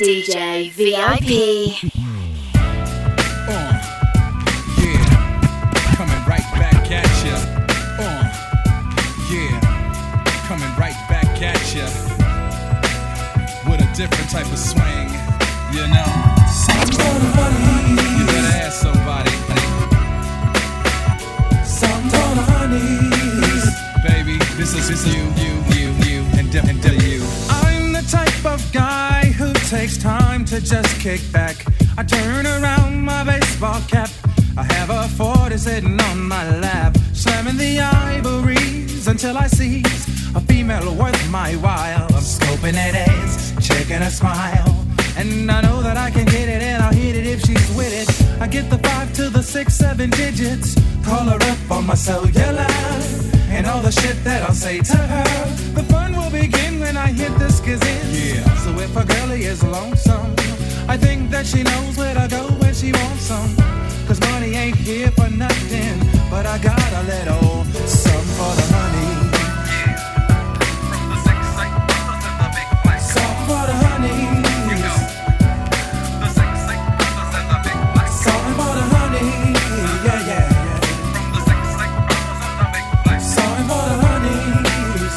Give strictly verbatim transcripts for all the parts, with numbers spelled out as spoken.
D J V I P. Uh, yeah, coming right back at ya. Uh, yeah, coming right back at ya. With a different type of swing, you know. You better ask somebody. Baby, this is, this is you, you, you, you, and different you. I'm the type of guy who takes time to just kick back. I turn around my baseball cap. I have a forty sitting on my lap, slamming the ivories until I seize a female worth my while. I'm scoping that ass, checking her smile, and I know that I can get it and I'll hit it if she's with it. I get the five to the six, seven digits, call her up on my cellular, and all the shit that I'll say to her. The fun will begin when I hit the skizzin'. Yeah. So if a girlie is lonesome, I think that she knows where to go when she wants some. Cause money ain't here for nothing, but I got a little something for the money. From the six, eight brothers in the big place. Something for the honey. You know, the six, eight brothers in the big place. Something for the honey. Yeah, yeah, yeah. From the six, eight brothers in the big place. Something for the honeys.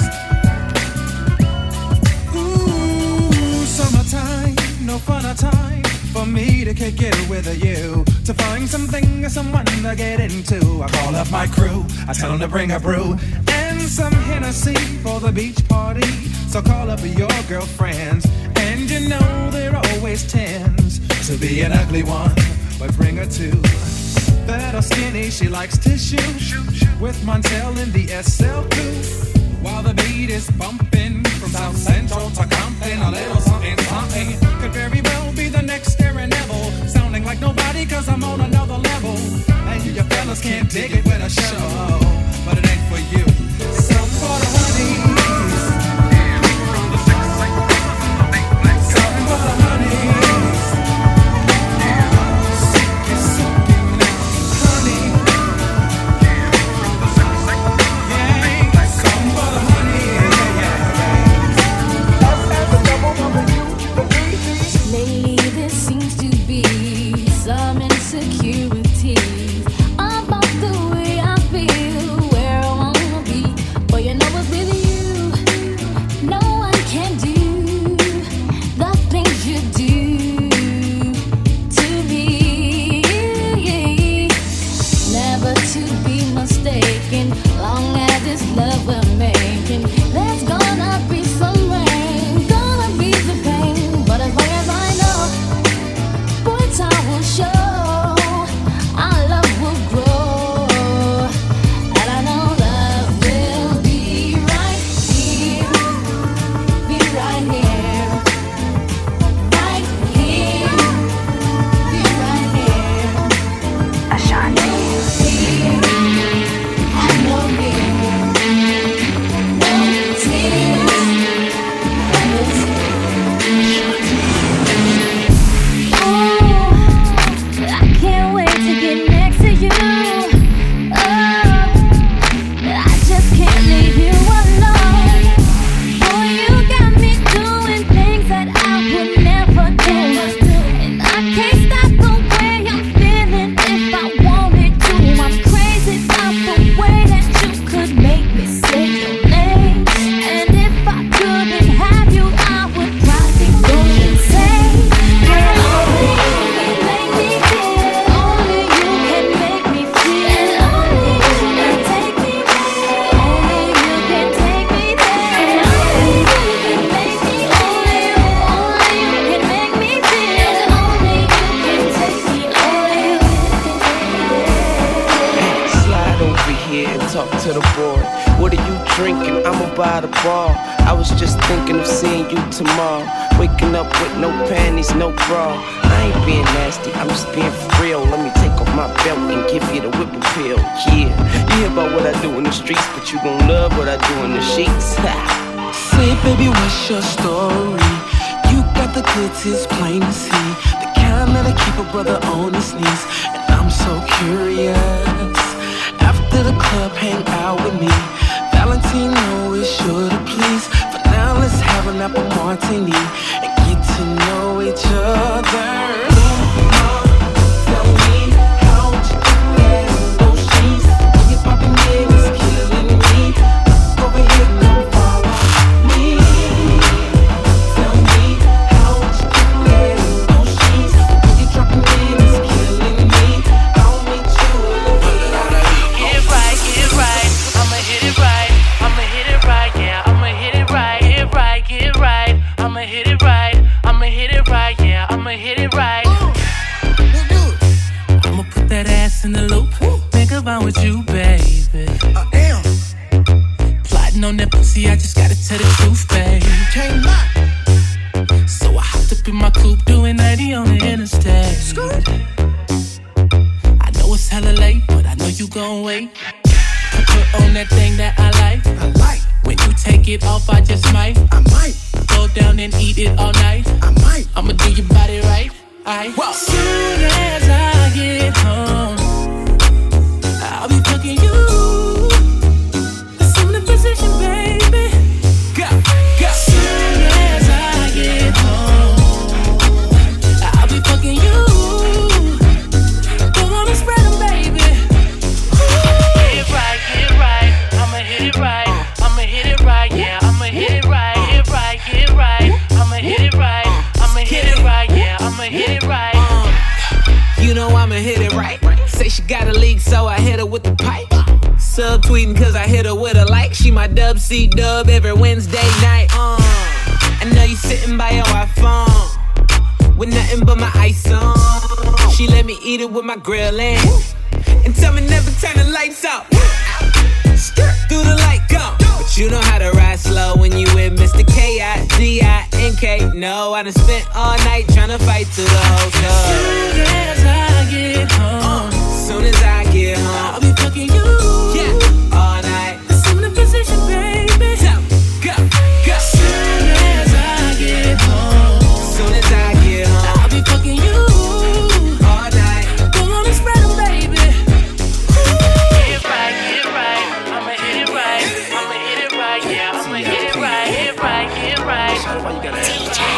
Ooh, summertime, no fun of time for me to kick it with you, to find something or someone to get into. I call up my crew, I tell them to bring a brew and some Hennessy for the beach party. So call up your girlfriends, and you know there always tends to be an ugly one, but bring her two. Fat or skinny, she likes to shoot, with Montel in the S L two, while the beat is bumping from South Central to Compton. A little something, something could very well be the next Aaron Neville, sounding like nobody cause I'm on another level. And you fellas can't dig it with a shovel, but it ain't for you. Some for the honeys. Yeah, from the six, eight brothers in the big place. Some for the honeys. Yeah, sick is soaking now, honey. Yeah, from the six, eight brothers in the big place. Some for the honeys. Yeah, yeah, yeah. Us as a double number, you, the baby. Lately there seems to be some insecurity about the way I feel, where I wanna be. But you know it's with you, no one can do the things you do to me. Never to be mistaken, long as it's love we're making. There's gonna be some rain, gonna be the pain, but as long as I know, boy, time will show. Our love will grow, and I know love will be right here, be right here, right here, be right here. Ashanti. Here and no here, no tears, and it's oh, I can't wait to get next to you. Oh, I just can't leave you alone. Boy, you got me doing things that I would never do, and I can't stop the way I'm feeling if I wanted to. I'm crazy about the way that you could make me say your name, and if I couldn't have you, I would probably go insane. Girl, only you can make me feel, only you can make me feel, and only you can take me there, only you can take me there, and only you can make me, only you, only you can make me feel, and only you can take me, only you can take me there. Slide over here and talk to the boy. What are you drinking? I'ma buy the bar. I was just thinking of seeing you tomorrow. Waking up with no panties, no bra. I ain't being nasty, I'm just being for real. Let me take off my belt and give you the whip appeal. Yeah, you hear about what I do in the streets, but you gon' love what I do in the sheets. Say, baby, what's your story? You got the goods, it's plain to see. The kind that'll keep a brother on his knees. And I'm so curious. After the club, hang out with me. Valentino is sure to please. For now, let's have an apple martini and get to know each I'ma hit it right, yeah, I'ma hit it right. I'ma put that ass in the loop. Think about with you, baby. I am plotting on that pussy, I just gotta tell the truth, babe. Can't lie. So I hopped up in my coupe, doing ninety on the interstate. I know it's hella late, but I know you gon' wait. Put on that thing that I like. I like. When you take it off, I just might. I might go down and eat it all night. I might. I'ma do your body right. I. Soon as I get home, I'll be fucking you. Assume the position, baby. Go, go. Soon as I get home, I'll be fucking you. Don't wanna spread them, baby. Get it right, get it right. I'ma hit it right. I'ma hit it right, yeah. I'ma hit it right, hit it right, get it right. I'ma hit it right. I'ma hit it right, yeah. I'ma hit it right. You know I'ma hit it right. Say she got a leak, so I hit her with the pipe. Subtweeting cause I hit her with a like. She my dub C dub every Wednesday night. Uh, I know you sitting by your iPhone with nothing but my ice on. She let me eat it with my grill in and tell me never turn the lights out. Through the light go. But you know how to ride slow when you with Mister K I D I N K. No, I done spent all night tryna fight through the whole club. Soon as I get home, soon as I get home, I'll be fucking you. Yeah, all night. Assume the position, baby. So, go, go. Soon as I get home, soon as I get home, I'll be fucking you. All night. Don't wanna spread them, baby. Get it right, get it right. I'ma hit it right. I'ma hit it right, yeah. I'ma hit it right, hit it right, get it right. Why you gotta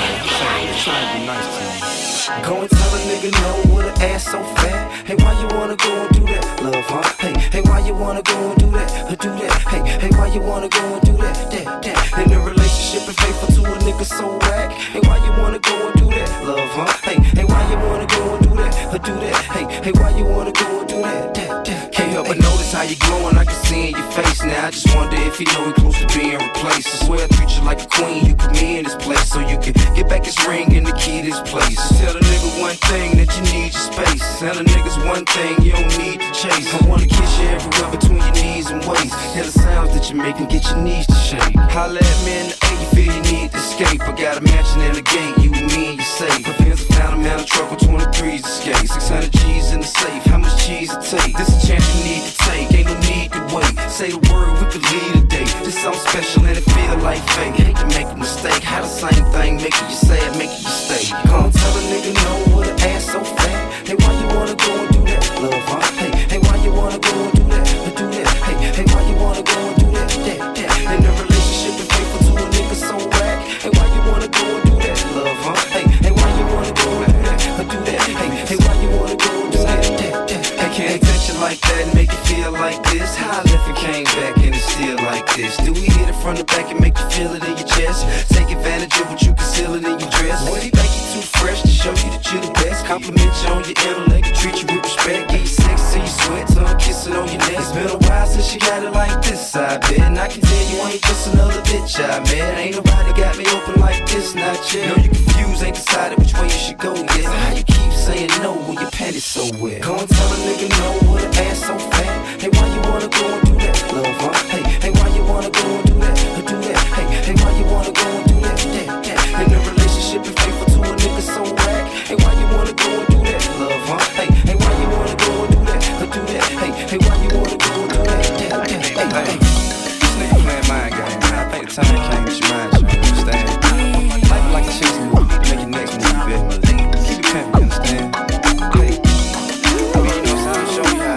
trying to be nice to me? Go and tell a nigga no with an ass so fat. Hey, why you wanna go and do that, love, huh? Hey, hey, why you wanna go and do that, or do that? Hey, hey, why you wanna go and do that, that, that? In a relationship and faithful to a nigga so whack. Hey, why you wanna go and do that, love, huh? Hey, hey, why you wanna go and do that, or do that? Hey, hey, why you wanna go and do that, that, that? Can't help but notice how you glowing, I can see in your face. Now I just wonder if you know we close to being replaced. I swear I treat you like a queen, you put me in this place so you can get back his ring and the key to this place. Tell the nigga one thing that you need your space. Tell the niggas one thing you don't need to chase. I wanna kiss you everywhere between your knees and waist. Hear the sounds that you make and get your knees to shake. Holla at me in the A, you feel you need to escape. I got a mansion in the gate, you and me and you safe. My pins are found, I'm out of trouble, twenty-threes escape. six hundred G's in the safe, how much cheese it take? This a chance you need to take, ain't no need to wait. Say the word, we could lead a day. Just something special and it feel like fate. Hate to make a mistake, how the same thing making you sad, making you stay. Come tell a nigga no with an ass so fat. Hey, why you wanna go and do that, love, huh? Hey, hey, why you wanna go and do that, or do that? Hey, hey, why you wanna go and do that, that, that? In a relationship and faithful to a nigga so whack. Hey, why you wanna go and do that, love, huh? Hey, hey, why you wanna go and do that, or do that? Hey, hey, why you wanna go and do that, that, that? I can't touch you like that and make you feel like this. How I left and came back and it's still like this. Do we hit it from the back and make you feel it in your chest? Take advantage of what you conceal it in your dress. What he think you too fresh to show you that you're the best? Compliment you on your intellect and treat you with respect. Get you sex till you sweat, tongue kissing on your neck. It's been a while since you got it like this, I bet. And I can tell you ain't just another bitch I met. Ain't nobody got me open like this, not yet. Know you confused, ain't decided which way you should go yet. So how you keep saying no when your panties so wet? Go and tell a nigga no with an ass so fat. Hey, why you wanna go and do that, love, huh? Hey, hey, why you wanna go and do that, or do that? Hey, hey, why you wanna go and do that, that, that? In a relationship and faithful to a nigga so whack. Hey, why you wanna go and do that, love, huh? Hey, hey, why you wanna go and do that, or do that? Hey, hey, why you wanna go and do that, that, that? Hey, hey, hey. This nigga playing mind game. I think the time came that your mind change, you understand? Life like a chase movie, make your next move, bitch. Keep it pimpin', you understand? Hey, I mean, you know what I'm saying? Show me how.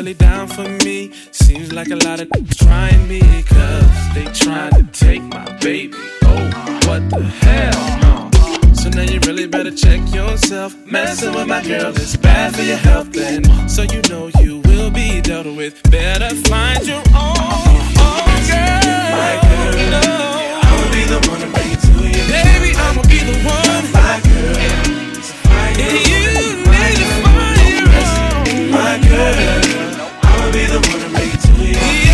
really down for me. Seems like a lot of trying me, cause they trying to take my baby. Oh, what the hell, no. So now you really better check yourself. Messing with my girl is bad for your health, and so you know you will be dealt with. Better find your own, own girl. My girl, no. I'ma be the one to bring it to you. Baby, I'ma be the one. My girl, and you need to find your own. My girl, I'ma be the one to bring it to you. Yeah,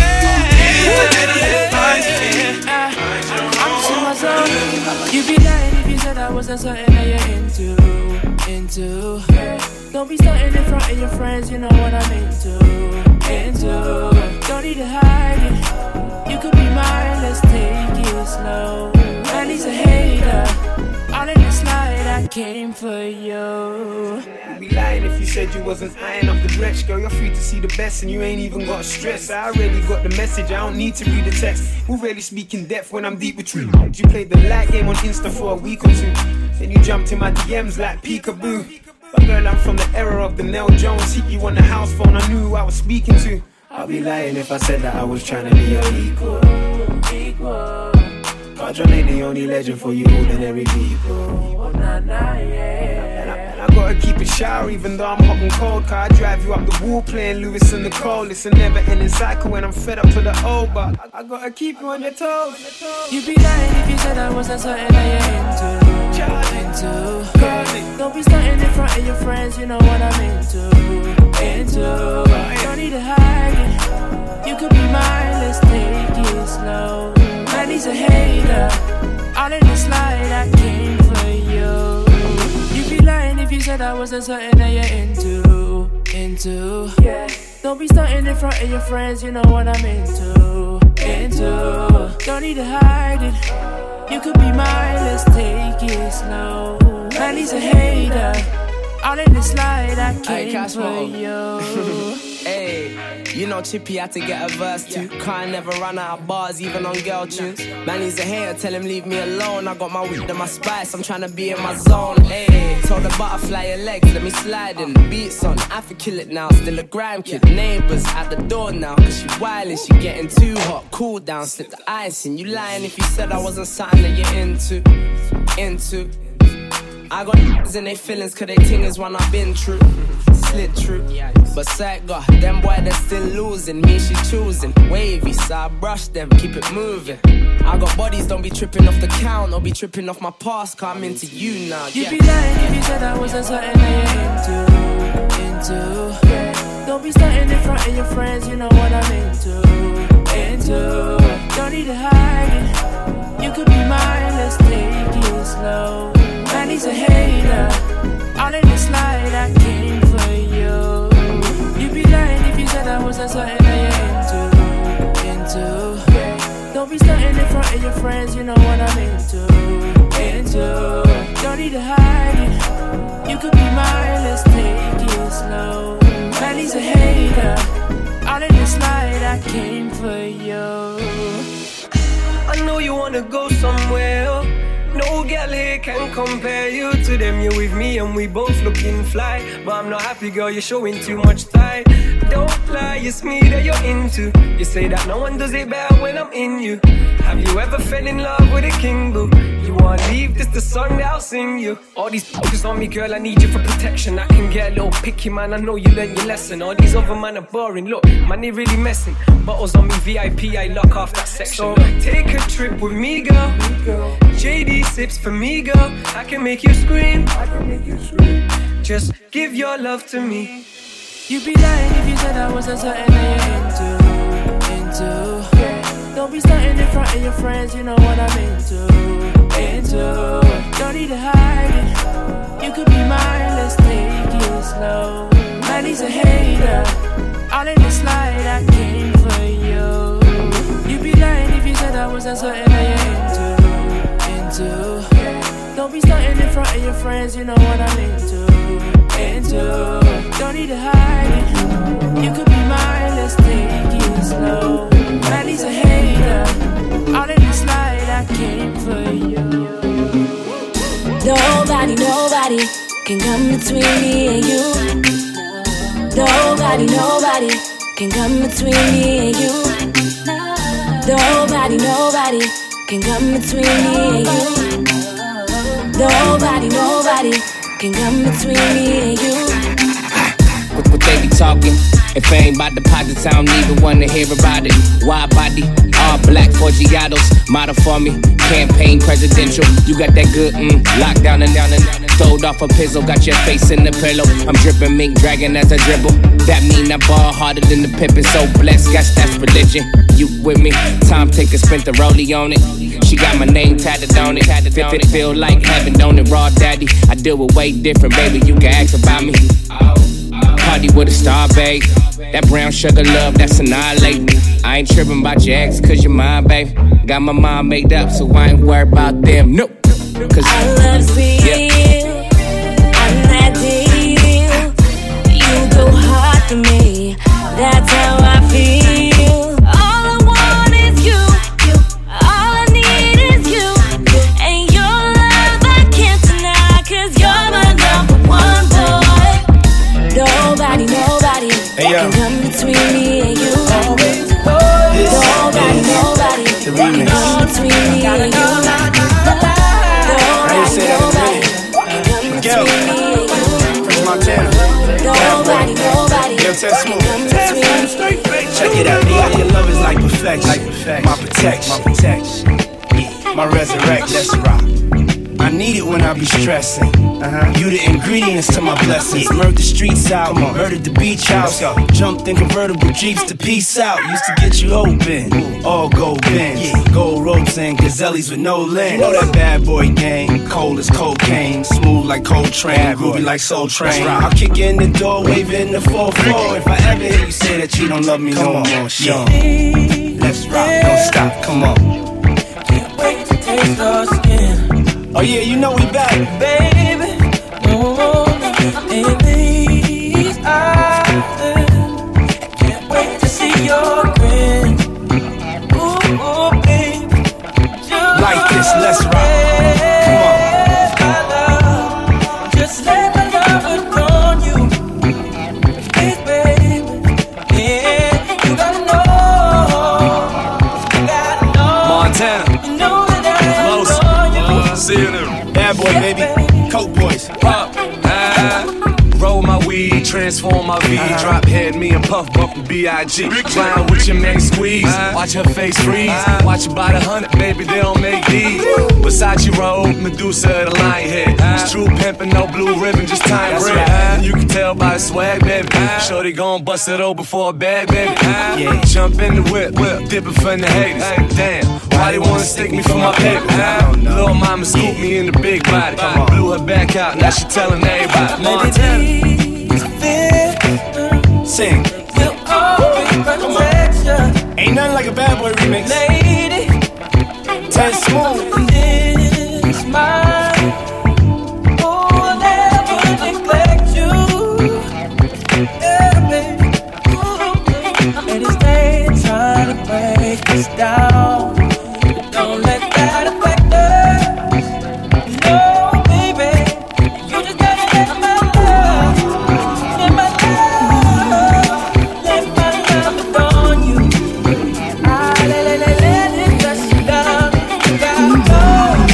yeah, yeah. I'm to myself. You be lying if you said I wasn't something that you're into, into. Don't be starting in front of your friends, you know what I'm into, into. Don't need to hide it. You could be mine, let's take it slow. And he's a hater. All in the slide, I came for you. You'd be lying if you said you wasn't eyeing up the wretch. Girl, you're free to see the best and you ain't even got stress. I already got the message, I don't need to read the text. Who really speak in depth when I'm deep with you? You played the light game on Insta for a week or two. Then you jumped in my D Ms like peekaboo. But girl, I'm from the era of the Nell Jones. Hit you on the house phone, I knew who I was speaking to. I'd be lying if I said that I was trying to be your equal, equal. God, John ain't the only legend for you ordinary people. Oh, nah, nah, yeah. And I, and I gotta keep it shower even though I'm hot and cold. Cause I drive you up the wall playing Lewis and Nicole. It's a never ending cycle when I'm fed up to the old. But I, I gotta keep you on your toes. You'd be lying if you said I wasn't something that you're into, into. Don't be starting in front of your friends, you know what I'm into, into. Don't need to hide it. You could be mine, let's take it slow. Man, he's a hater. All in the slide, I came for you. You'd be lying if you said I wasn't something that you're into, into. Yeah. Don't be starting in front of your friends, you know what I'm into, into. Don't need to hide it. You could be mine, let's take it slow. Man, he's a hater. All in the slide, I came Aye, for you. Hey, you know Chippy had to get a verse too. Can't never run out of bars, even on girl tunes. Man, he's a hater, tell him leave me alone. I got my weed and my spice, I'm trying to be in my zone. Hey, told the butterfly your legs, let me slide in. The beats on, I have to kill it now. Still a grime kid, neighbors at the door now. Cause she wildin', she getting too hot. Cool down, slip the ice in. You lying if you said I wasn't something that you're into, into. I got n***s in they feelings cause they ting is one I've been through. Slid through. But sight got them boy they're still losing. Me she choosing. Wavy so I brush them, keep it moving. I got bodies, don't be tripping off the count. Or be tripping off my past, cause I'm into you now. You'd yeah. be lying if you said I wasn't something that you're into, into. Don't be starting in front of your friends, you know what I'm into, into. Don't need to hide it. You could be mine, let's take it slow. Man, he's a hater. All in the slide, I came for you. You'd be lying if you said I wasn't something that you're into, into. Don't be starting in front of your friends, you know what I'm into, into. Don't need to hide it. You could be mine, let's take it slow. Man, he's a hater. All in the slide, I came for you. I know you wanna go somewhere. No girl here can compare you to them. You're with me and we both looking fly. But I'm not happy, girl, you're showing too much thigh. Don't lie, it's me that you're into. You say that no one does it better when I'm in you. Have you ever fell in love with a king, boo? You wanna leave, this the song that I'll sing you. All these focus on me, girl, I need you for protection. I can get a little picky, man, I know you learned your lesson. All these other man are boring, look, man, they really messing. Bottles on me, V I P, I lock off that section. So take a trip with me, girl. J D sips for me, girl. I can make you scream. I can make you scream. Just give your love to me. You'd be lying if you said I wasn't something that you're into, into. Don't be starting in front of your friends, you know what I'm into, into. Don't need to hide it. You could be mine, let's take it slow. Man, he's a hater. All in the slide, I came for you. You'd be lying if you said I wasn't something that you're into, into. Don't be starting in front of your friends, you know what I'm into, into. Don't need to hide it. You could be mine, let's take it slow. Man, he's a hater. All in the slide, I came for you. Nobody, nobody can come between me and you. Nobody, nobody can come between me and you. Nobody, nobody can come between me and you. Nobody, nobody can come between me and you. What, what they be talking? If I ain't about deposits, I don't even wanna hear about it. Wide body, all black Forgiatos, model for me, campaign presidential. You got that good, mm, locked down and down and throwed off a pizzle, got your face in the pillow. I'm dripping mink dragon as I dribble. That mean I ball harder than the Pippin, so blessed, guess that's religion. You with me? Time taker spent the rollie on it. She got my name tatted on it. If it feel like heaven, don't it, raw daddy? I deal with way different, baby. You can ask about me. Party with a star, babe. That brown sugar love, that's annihilating. I ain't tripping about your ex, cause you're mine, babe. Got my mind made up, so I ain't worried about them. No, cause I love real. Yeah. I'm that deal. You go hard for me. That's how I feel. All I want is you. All I need is you. And your love I can't deny, cause you're my number one boy. Nobody, nobody hey, can come between me and you. Always, always. Nobody, nobody can come between me and you. Nobody, nobody can come between me and you. Montana. Nobody, nobody can come between me. Check it out, me. Your love is like perfection. Like perfection. My protection. My protection. My resurrection. Let's rock. I need it when I be stressing. Uh-huh. You the ingredients to my blessings. Murdered the streets out, murdered the beach house. Jumped in convertible Jeeps to peace out. Used to get you open, all gold bins, gold ropes and gazelles with no lens. You know that bad boy game, cold as cocaine, smooth like Coltrane, groovy like Soul Train. I'll kick in the door, waving the four four. If I ever hear you say that you don't love me no more, Sean. Let's rock, don't stop, come on. Can't wait to taste your skin. Oh yeah, you know we back, baby. Oh, in these eyes, I can't wait to see your grin. Ooh, ooh, baby, like this, let's rock. Come on. My love, just let my love adorn you, please, baby. Yeah, you gotta know, you gotta know. Montana. You know that I adore you. See you there. Bad boy, baby. Coke boys. Pop. Ah. Roll my weed, transform my V. Uh-huh. Drop head, me and Puff bump the B I G Clown with your man squeeze. Uh-huh. Watch her face freeze. Uh-huh. Watch her by the hundred, baby, they don't make these. Versace robe, Medusa, the lion head. Uh-huh. It's true pimpin', no blue ribbon, just time red. Right. Uh-huh. You can tell by the swag, baby. Uh-huh. Shorty gon' bust it over for a bag, baby. Uh-huh. Yeah. Jump in the whip, whip, dippin' for the haters. Uh-huh. Damn, why they wanna stick me for my paper? Uh-huh. Little mama scooped me in the big body. Uh-huh. Blew her back out, now she tellin' everybody. Montana. Sing. Ain't nothing like a bad boy remix. Lady, Ted Smooth. This mine. Oh, I'll never neglect you. Yeah, baby. Ooh, ladies, they trying to break us down. But don't let that affect us. No, baby. You just gotta let my love. Let my love. Let my love adorn you. I let, let, let, let it touch you down. You gotta go.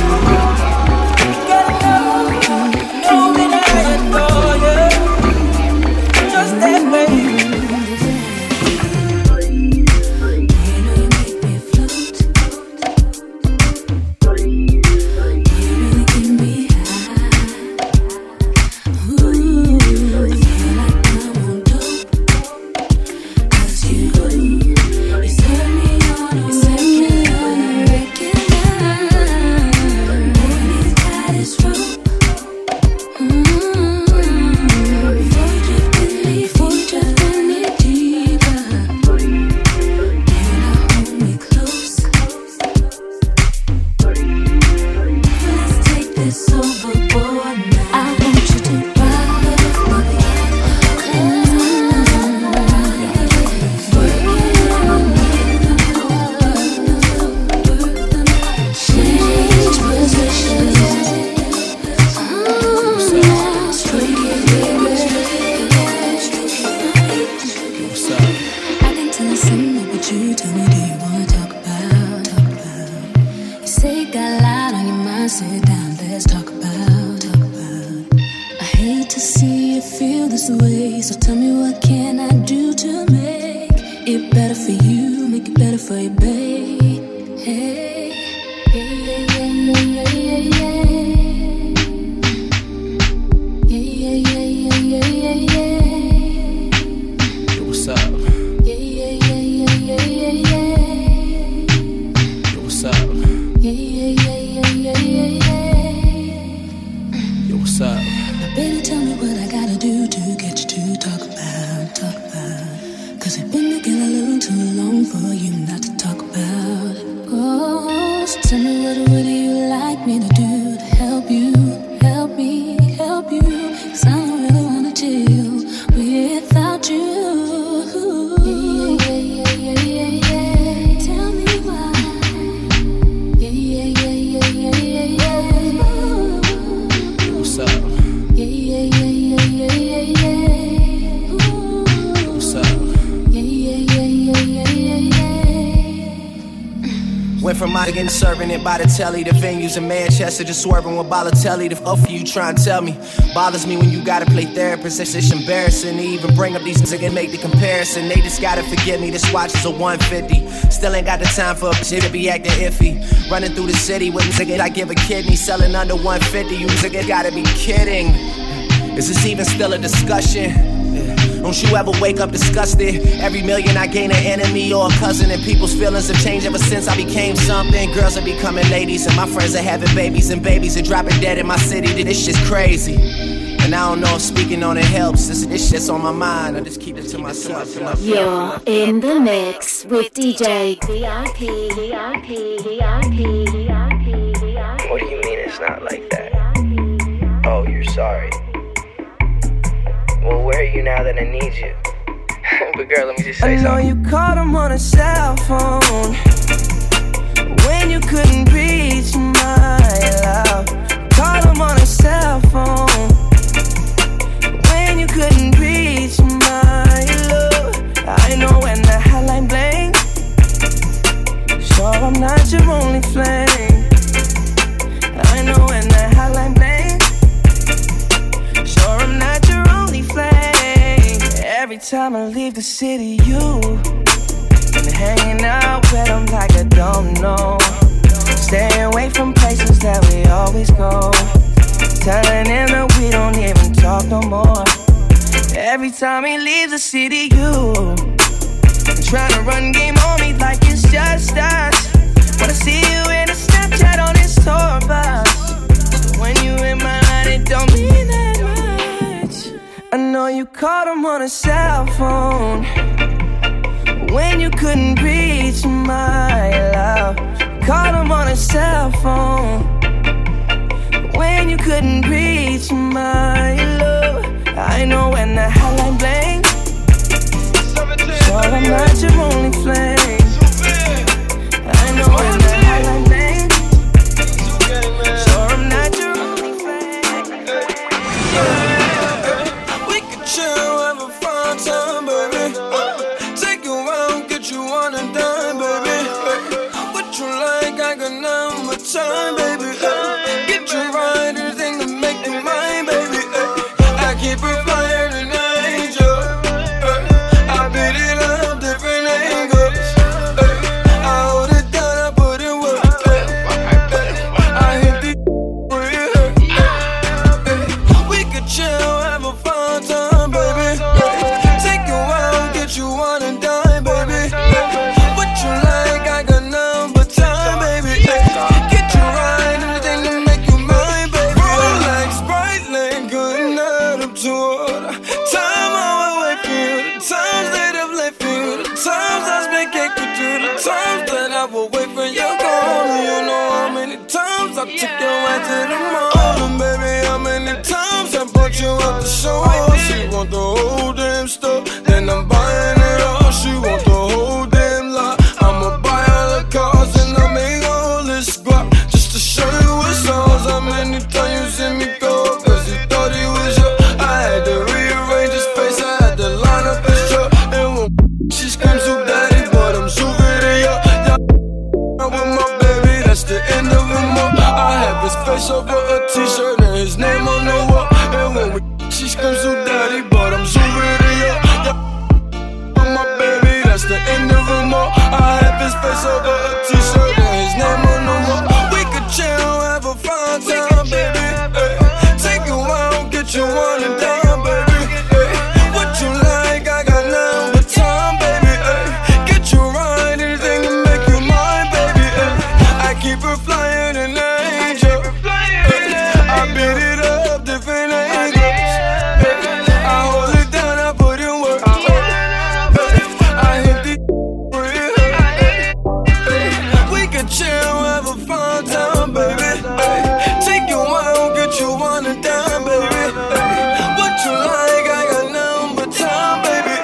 let's talk about, talk about. I hate to see you feel this way, so tell me what can I do to make it better for you, make it better for you, babe. Hey, yeah, yeah, yeah, yeah, yeah, yeah. Yeah, yeah, yeah, yeah, yeah, yeah. Yo, what's up? Yeah, yeah, yeah, yeah, yeah, yeah, yeah. Yo, what's up? Yeah, yeah, yeah, yeah, yeah, yeah, yeah. Yo, what's up? Now, baby, tell me what I gotta do to get you to talk about, talk about. Cause we've been together a little too long for you not to talk about. Oh, so tell me what would you like me to do to help you, help me, help you. Cause I don't really wanna chill without you. Yeah, yeah, yeah, yeah, yeah, yeah. Tell me why. Yeah, yeah, yeah, yeah, yeah, yeah, yeah. Yo, what's up? Yeah, yeah, yeah, yeah, yeah, yeah, yeah. Yo, what's up? Yeah, yeah, yeah, yeah, yeah, yeah, yeah. Went from my getting serving it by the telly, the venues in Manchester, just swerving with Balotelli. The fuck you trying to tell me? Bothers me when you gotta play therapist. It's just embarrassing to even bring up these things and make the comparison. They just gotta forgive me. This watch is a one fifty. Still ain't got the time for a shit to be acting iffy. Running through the city with nigga, I give a kidney, selling under one fifty. You nigga gotta be kidding. Is this even still a discussion? Don't you ever wake up disgusted? Every million I gain an enemy or a cousin, and people's feelings have changed ever since I became something. Girls are becoming ladies, and my friends are having babies, and babies are dropping dead in my city. This shit's crazy. And I don't know if speaking on it helps. This, this shit's on my mind. I just keep it to myself. You're in the mix with D J V I P, V I P, V I P, V I P, V I P. What do you mean it's not like that? Oh, you're sorry. Well, where are you now that I need you? But girl, let me just say I know something. you called him on a cell phone when you couldn't reach my love. Called him on a cell phone when you couldn't reach my love. I know when the hotline bling, sure I'm not your only flame. I know when the hotline bling, sure I'm not your only flame. Every time I leave the city, you been hanging out with them like I don't know. Stay away from places that we always go. Telling him that we don't even talk no more. Every time he leaves the city, you trying to run game on me like it's just us. Wanna see you in a Snapchat on his tour bus. When you in my life, it don't mean that much. I know you called him on a cell phone when you couldn't reach my love. Called him on a cell phone when you couldn't reach my love. I know when the hotline bling, sure I'm not your only flame. I know when the hotline bling, sure I'm not your only flame. We could chill, have a fun time, baby. Take you out, get you on a dime, baby. What you like, I got number time, baby. Get you right, anything to make you mine, baby. I keep it flyer than an angel. I beat it up different angles. I hold it down, I put in work. I hit the we could chill, have a fun time, baby. Take you out, get you on and dime, baby. What you like, I got number time, baby. Get you right, anything to make you mine, baby. Roll like Sprite Lane, good night up to all the time I would wait for you, the times that I've left for you, the times I spent cake with you, the times that I will wait for your call. You know how many times I took your way to the mall, and baby, how many times I brought you out the show. She want the whole damn stuff, then I'm buying it all. She want the whole damn lot. I'ma buy all the cars and I make all this guap just to show you what's songs. How many times you see me go, cause he thought he was yours. I had to rearrange his face, I had to line up his truck. And when she screams so daddy, but I'm so video. Yeah, with my baby, that's the end of it. I have his face over a t-shirt and his name on the wall. And when we she screams so daddy, but I'm so ready, yeah, yeah. I'm my baby, that's the end of them all. I have his face over a t-shirt and his name on the wall. We could chill, have a fine time, baby, hey. Take you out, get you one and done, baby, hey. What you like, I got nothing but time, baby, hey. Get you right, anything to make you mine, baby, hey. I keep her flying an angel, hey. I beat it up, different angles, hey. I hold it down, I put in work, hey. I hit the hey. We can chill, have a fun time, baby, hey. Take you out, get you one and done, baby, hey. What you like, I got nothing but time, baby.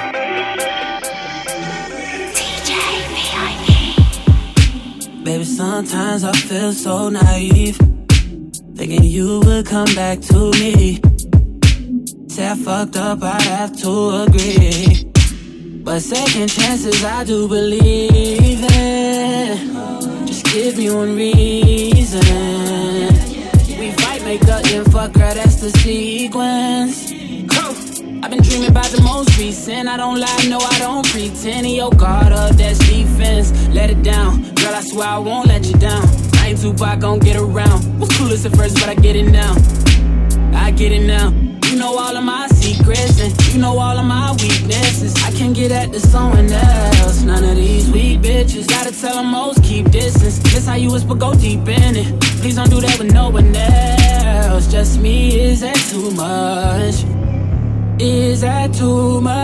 Baby, sometimes I feel so naive, thinking you would come back to me. Say I fucked up, I have to agree, but second chances I do believe in. Just give me one reason. We fight, make up, then fuck, girl, that's the sequence. I've been dreaming about the most recent. I don't lie, no, I don't pretend. Yo, guard up, that's defense. Let it down, girl, I swear I won't let you down. I ain't Tupac, gon' get around. Was clueless at first, but I get it now. I get it now. You know all of my secrets, and you know all of my weaknesses. I can't get at to someone else. None of these weak bitches. Gotta tell them most keep distance. This how you whisper, go deep in it. Please don't do that with no one else. Just me, is that too much? Is that too much?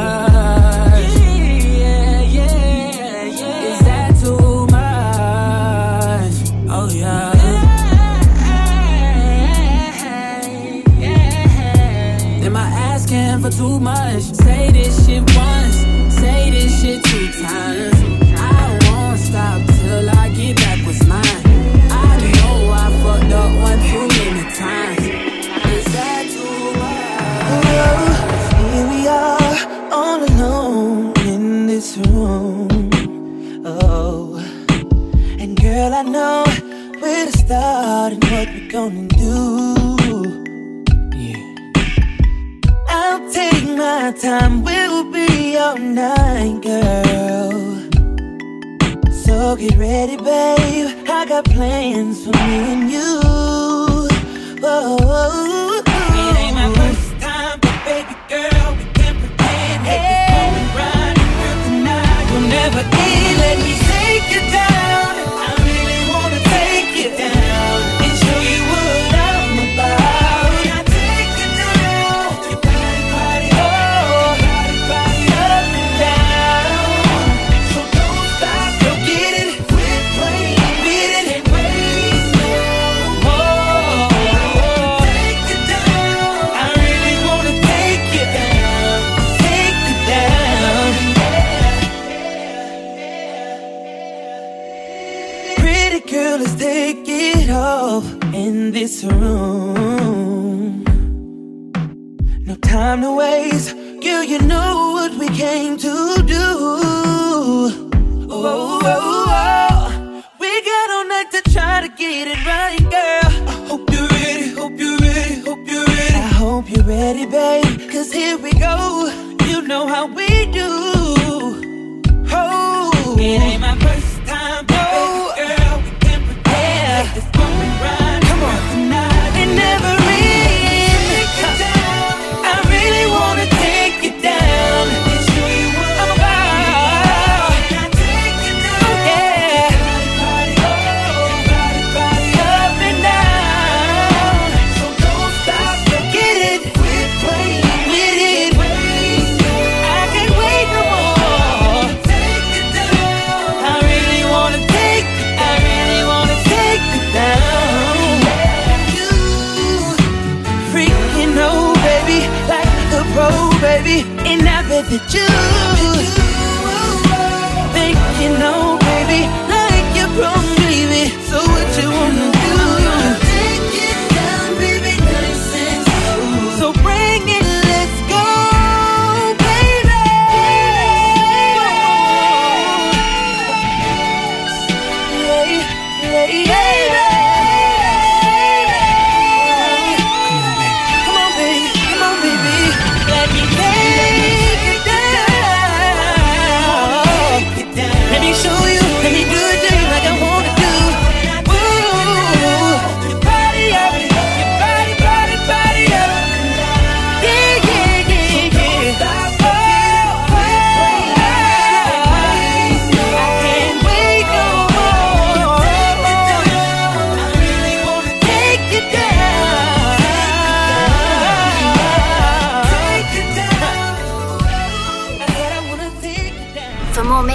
Yeah, yeah, yeah. Is that too much? Oh yeah. Am I asking for too much? Say this shit once, say this shit two times. I won't stop till I get back what's mine. I know I fucked up one too many times. Is that too much? Here we are, all alone in this room. Oh, and girl, I know where to start and what we're gonna do. Yeah, I'll take my time, we'll be all night, girl. So get ready, babe, I got plans for me and you. Whoa, it ain't my first time, but baby girl, we can pretend. Hey, it's going right, girl, tonight you'll never end. Let me take you down, I really wanna take you down and show you what I'm about. Can I take you down? Your body, body, oh, body, body up and down. So don't stop, don't get it, quit playing, beat it, and wait no more. Take you down, I really wanna take you down, take you down. Pretty girl, let's take it off in this room. No time to waste, girl, you know what we came to do. Oh, oh, oh. We got all night to try to get it right, girl. I hope you're ready, hope you're ready, hope you're ready. I hope you're ready, babe, cause here we go. You know how we do. Oh, it ain't my first time, but oh, baby girl, we can pretend like this moment right. Come on, tonight it never ends. I really wanna take you down and show you what I'm about. Can I take you down? Oh yeah. Body, body, oh, body, body up and down. So don't stop, don't get it, quit playing with it. I can't wait no more. Take you down. I really wanna take, I really wanna take you down. You freaking know, baby, like a pro, baby, and I bet that you think you know, baby, like you're pro, baby. So what you wanna do? Take it down, baby, nice and slow. So bring it, let's go, baby. Yeah, yeah, yeah,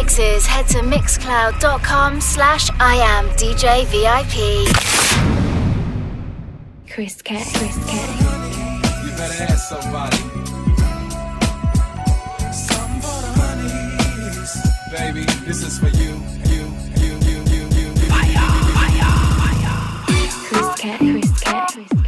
mixes, head to mixcloud.com slash I am DJ VIP. Chris K. Chris K. You better ask somebody. Something for the honeys. Baby, this is for you, you, you, you, you, you, you. Fire, fire, fire. Chris K. Chris K. Chris K.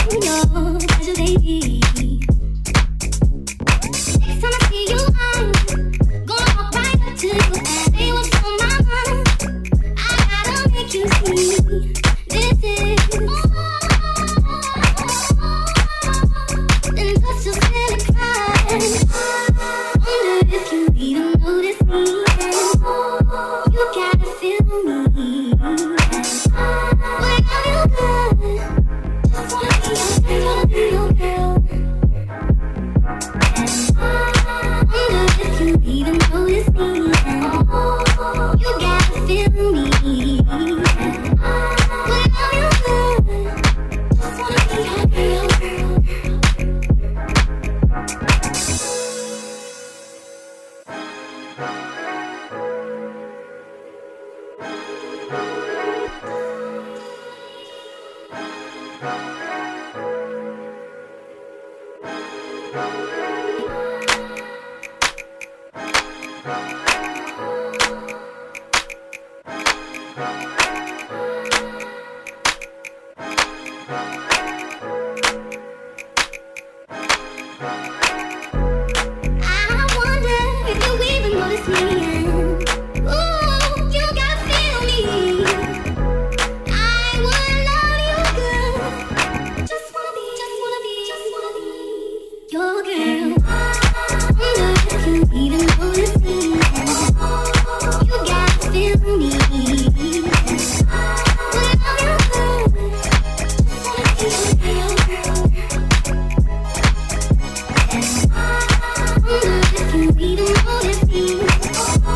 If you even notice me.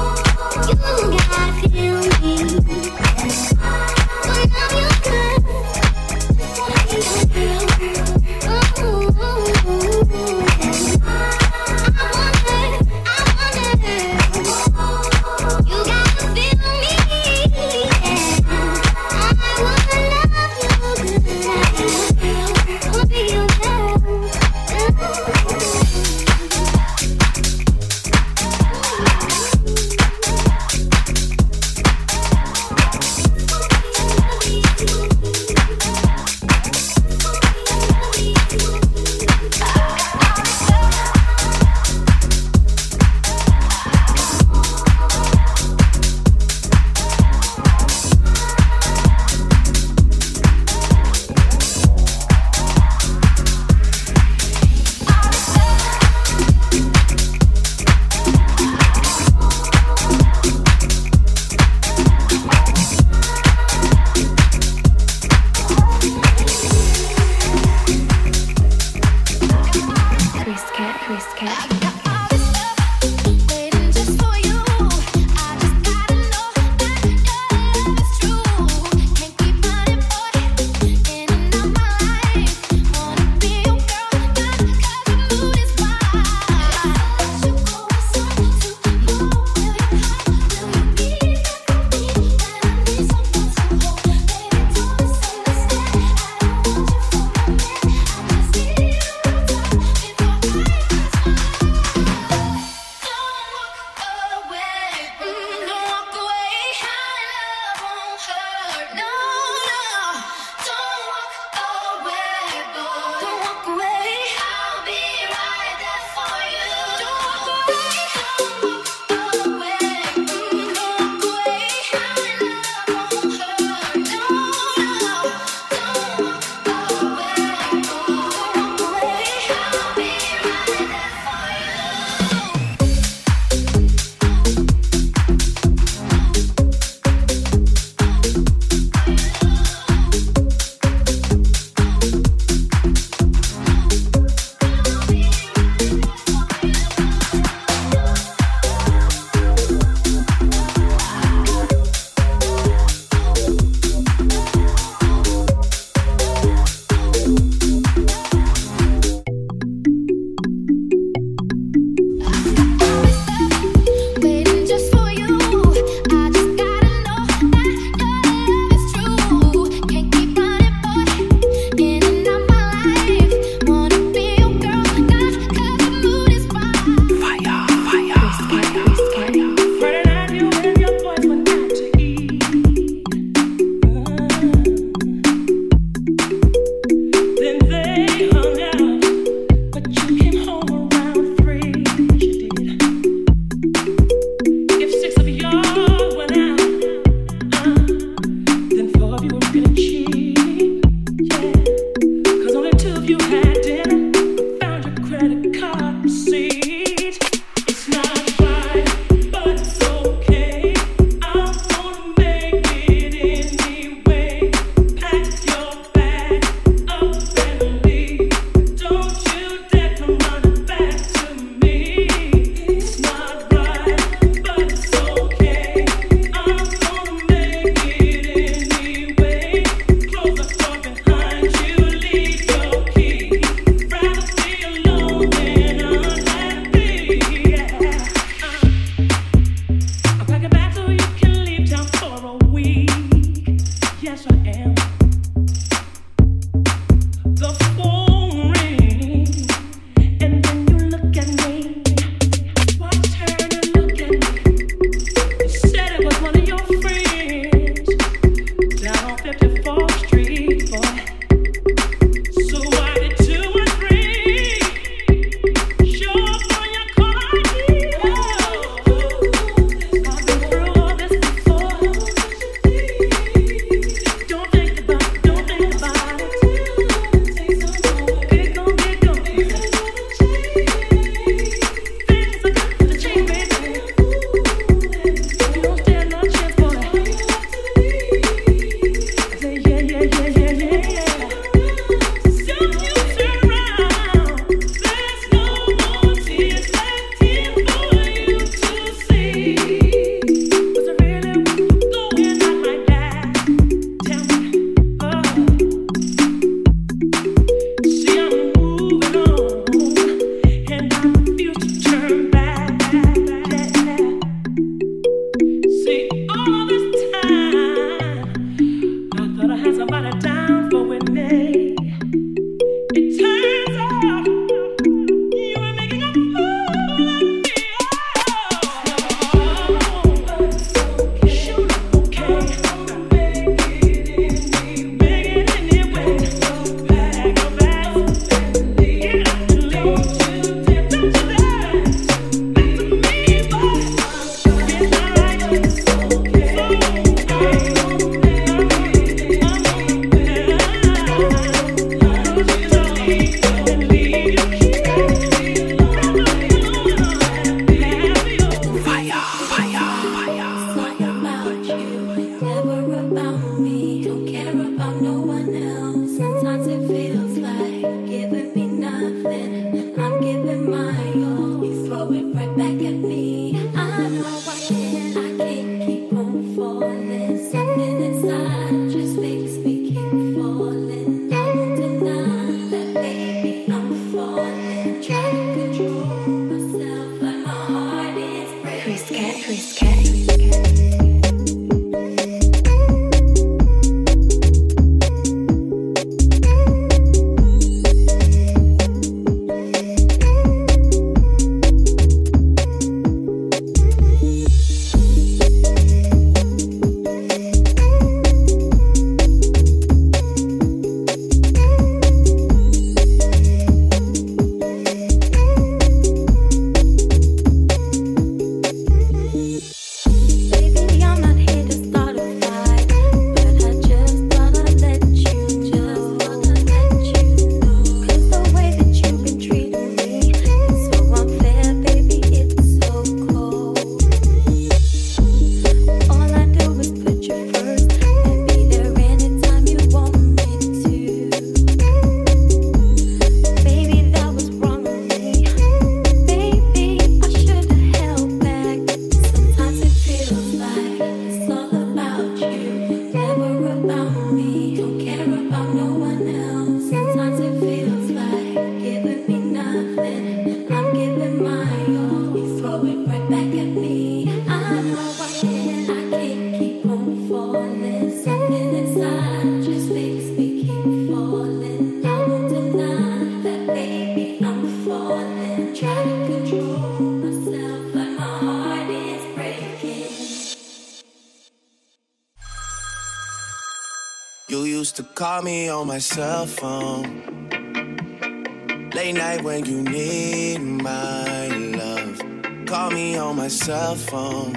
call me on my cell phone. Late night when you need my love. Call me on my cell phone.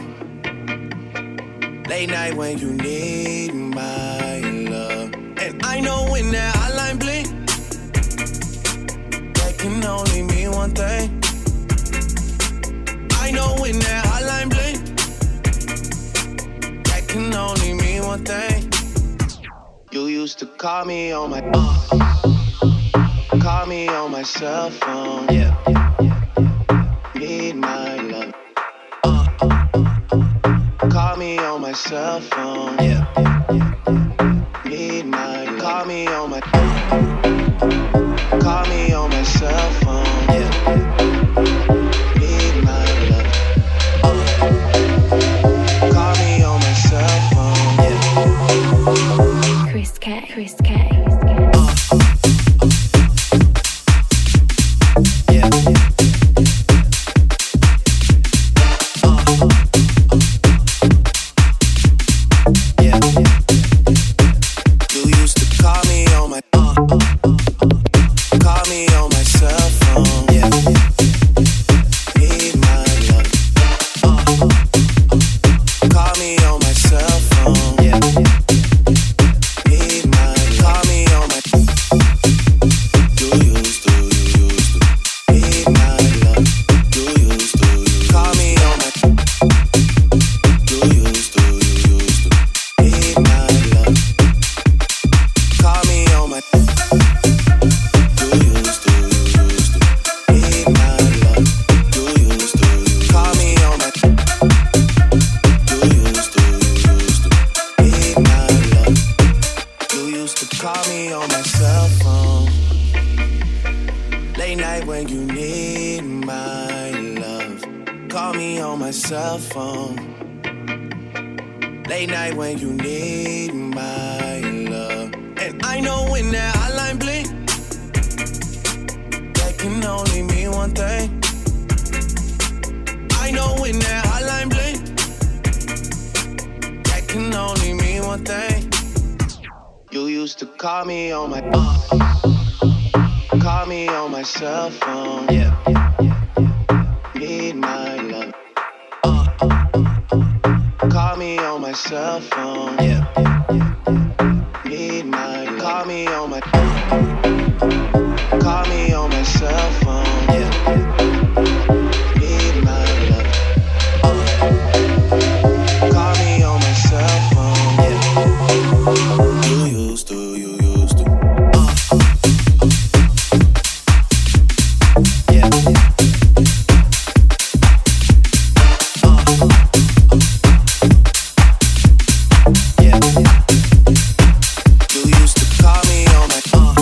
Late night when you need my love. And I know when that hotline blink, that can only mean one thing. I know when that hotline blink, that can only mean one thing. You used to call me on my uh, call me on my cell phone. Yeah, need my love. Uh, call me on my cell phone. Yeah, need my love. Call me on my call me on my cell phone. Yeah, need my love. Uh, call me on my cell phone. Yeah. Chris K. Chris K. You used to call me on my uh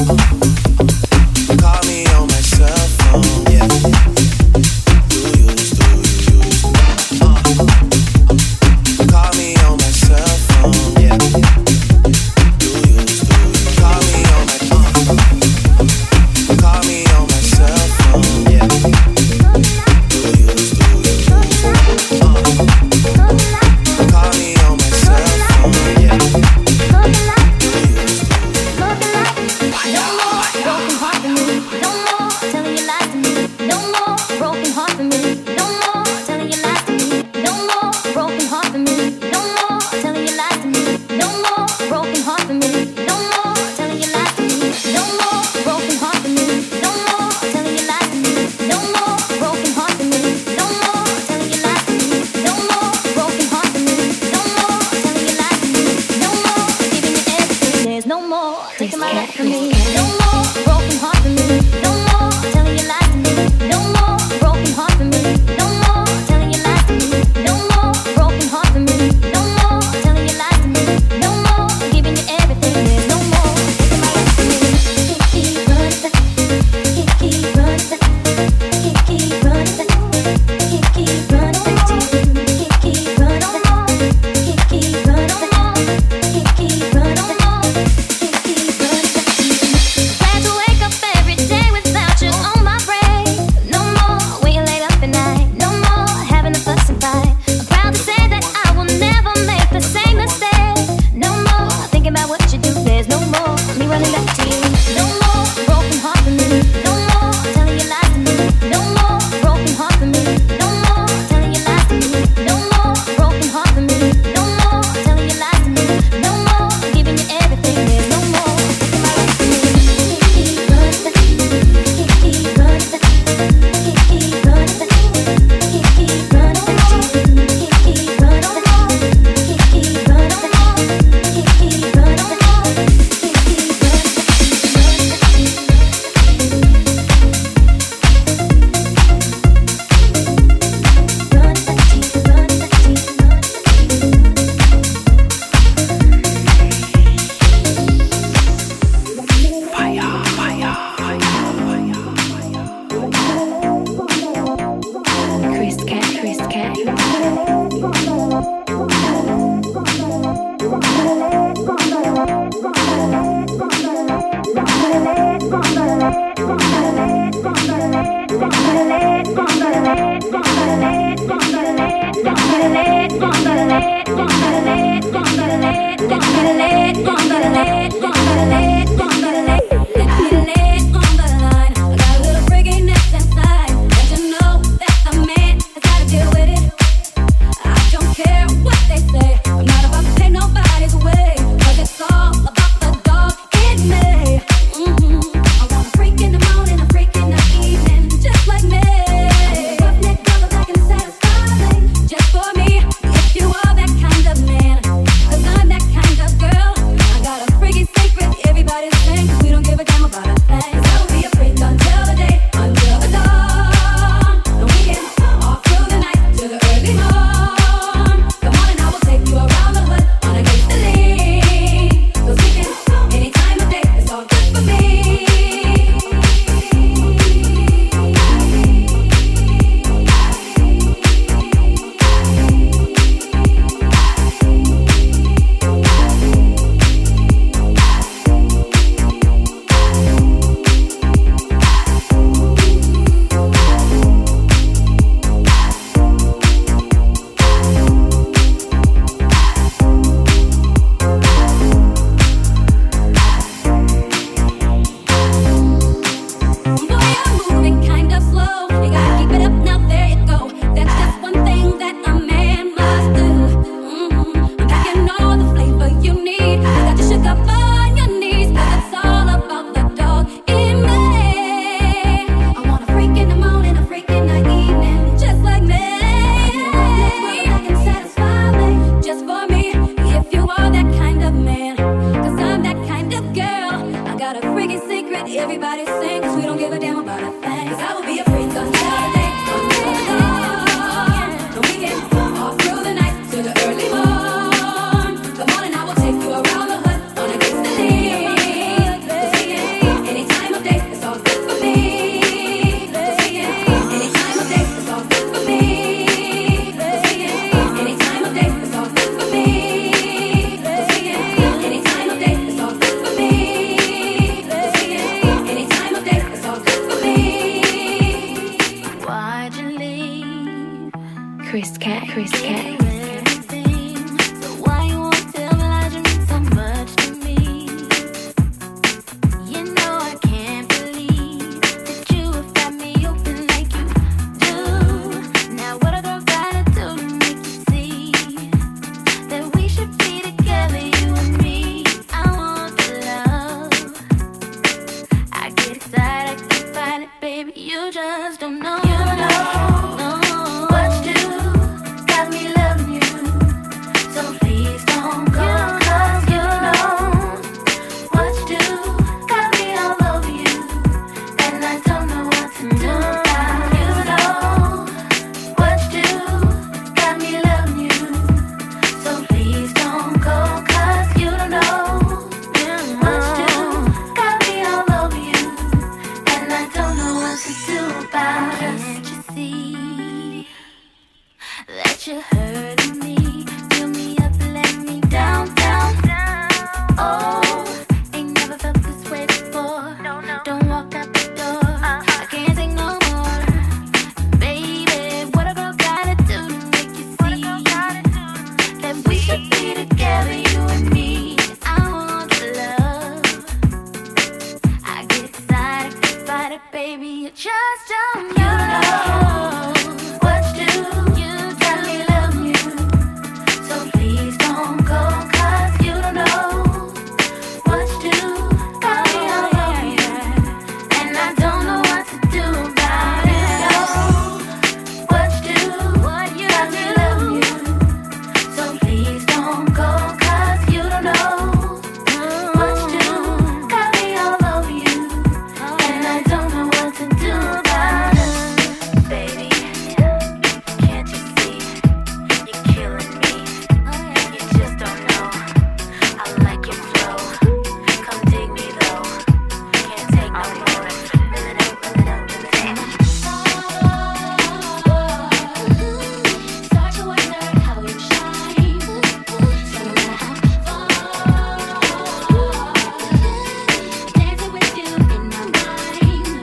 Chris Cat, Chris Cat.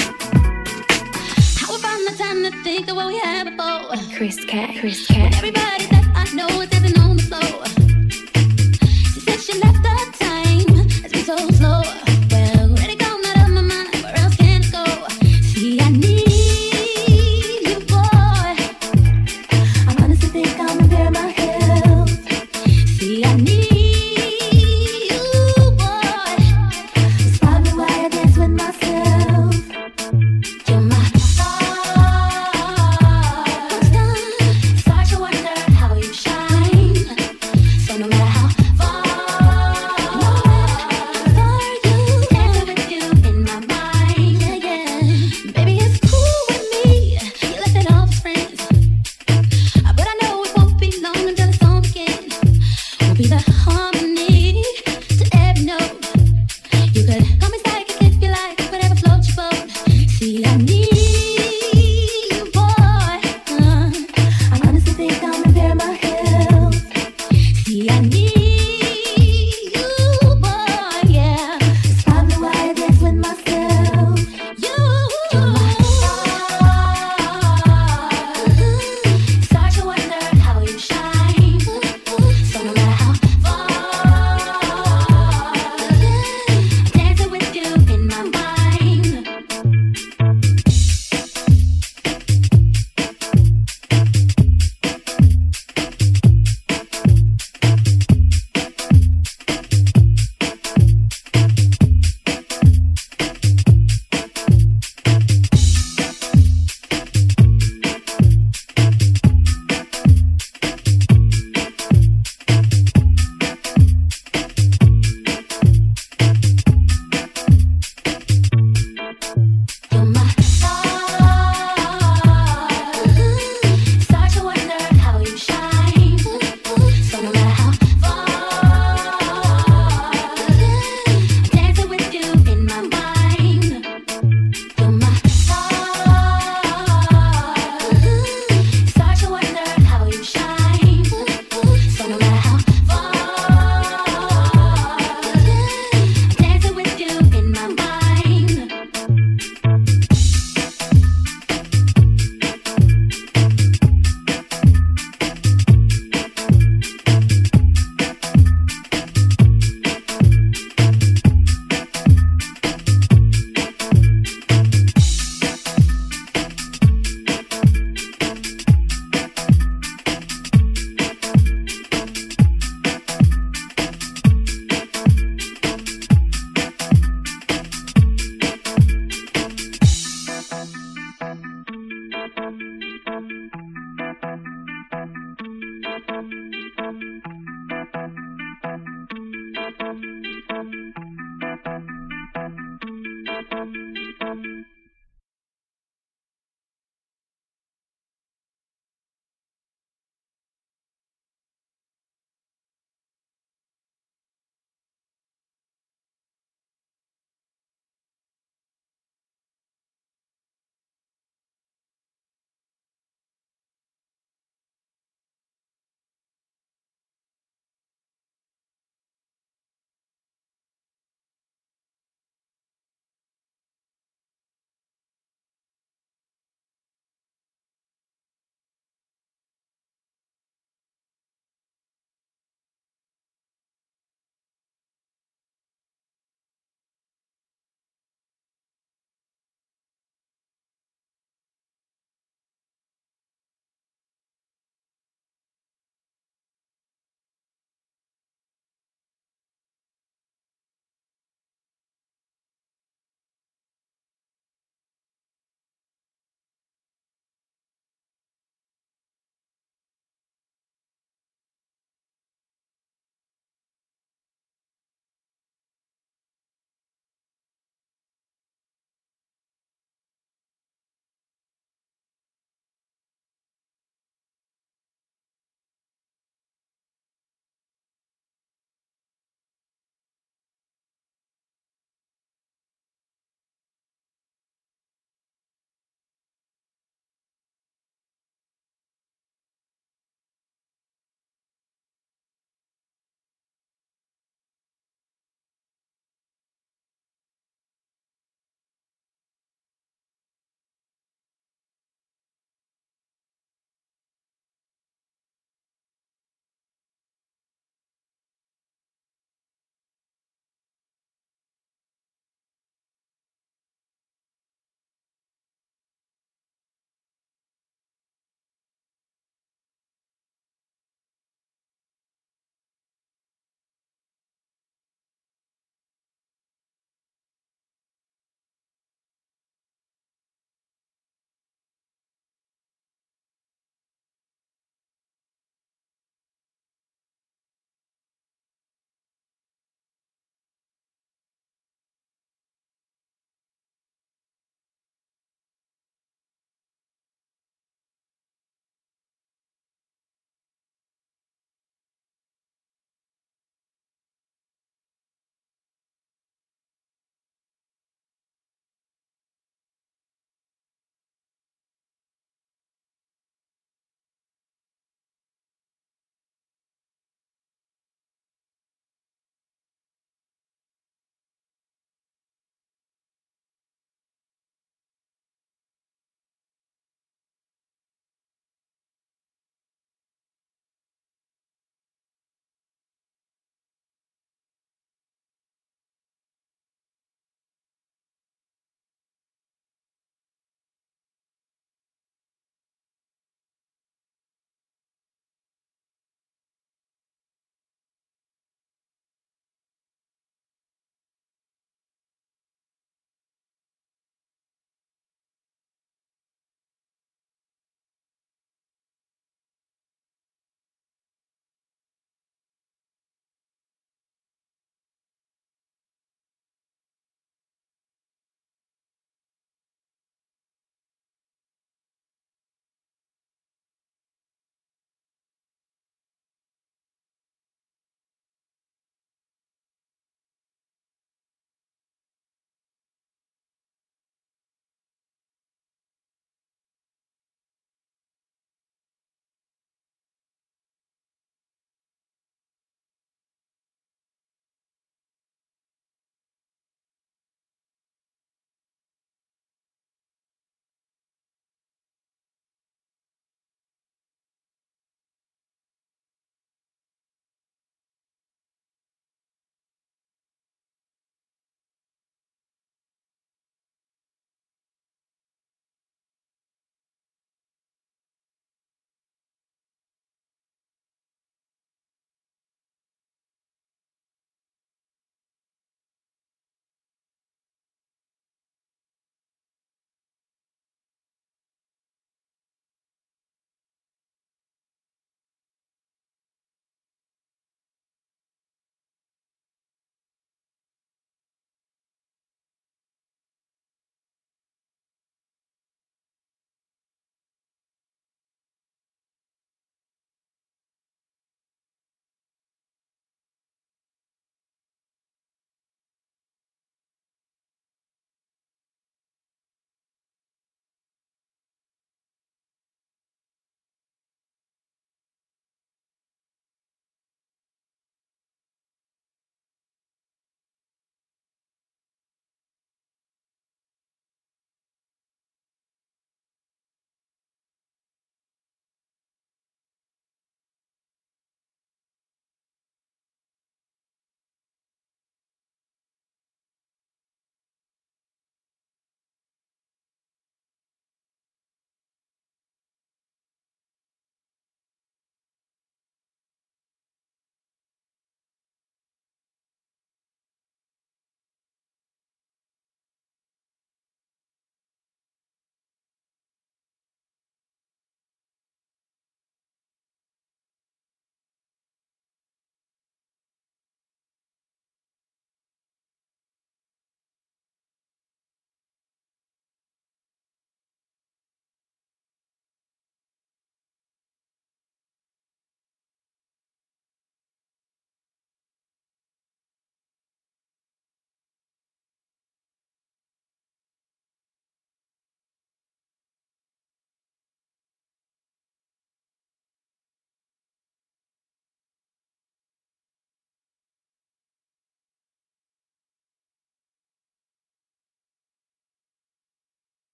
Chris Cat, Chris Cat. Everybody